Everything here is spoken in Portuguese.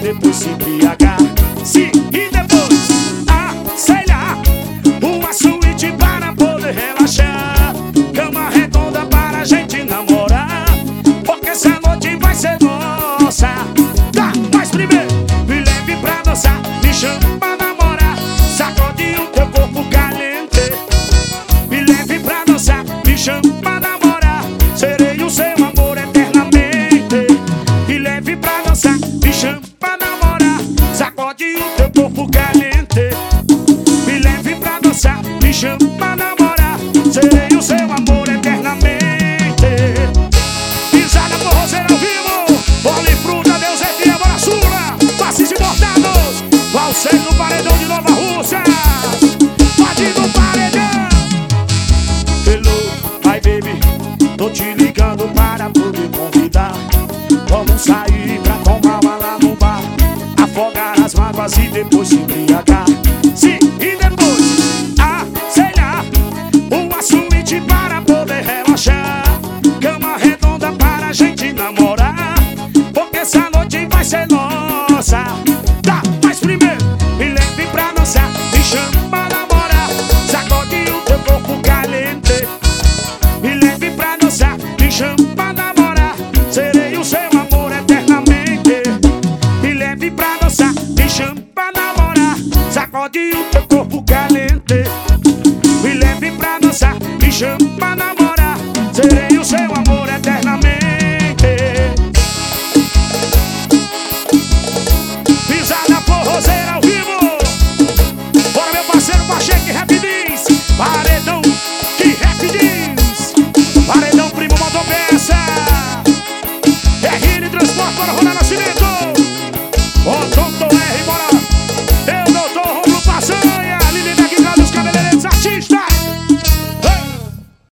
depois se embriagar. Sim, e depois, sei lá, uma suíte para poder relaxar, cama redonda para a gente namorar, porque essa noite vai ser nossa. Tá, mas primeiro, me leve pra dançar, me chama pra namorar, sacode o teu corpo caliente. Me leve pra dançar, me chama pra namorar, serei o seu amor eternamente. Me leve pra dançar, me chama pra namorar, sacode o teu corpo caliente. Me leve pra dançar, me chama pra namorar, serei o seu amor eternamente. Pisada por roseira ao vivo, bola e fruta, Deus é fiel, bora sula, passes importados, valsei no paredão de Nova Rússia, pode ir no paredão. Hello, hi baby, tô te ligando para poder convidar. Vamos sair pra tomar uma lá no bar, afogar as mágoas e depois se embriagar. Sim, e depois, sei lá, uma suíte para poder relaxar, cama redonda para a gente namorar, porque essa noite vai ser nossa. Tá, mas primeiro, me leve pra dançar, me chama pra namorar, sacode o teu corpo caliente. Me leve pra dançar, me chama pra namorar, serei o seu amor eternamente. Me leve pra dançar, me chama pra namorar, sacode o teu corpo caliente. Me leve pra dançar, me chama pra namorar,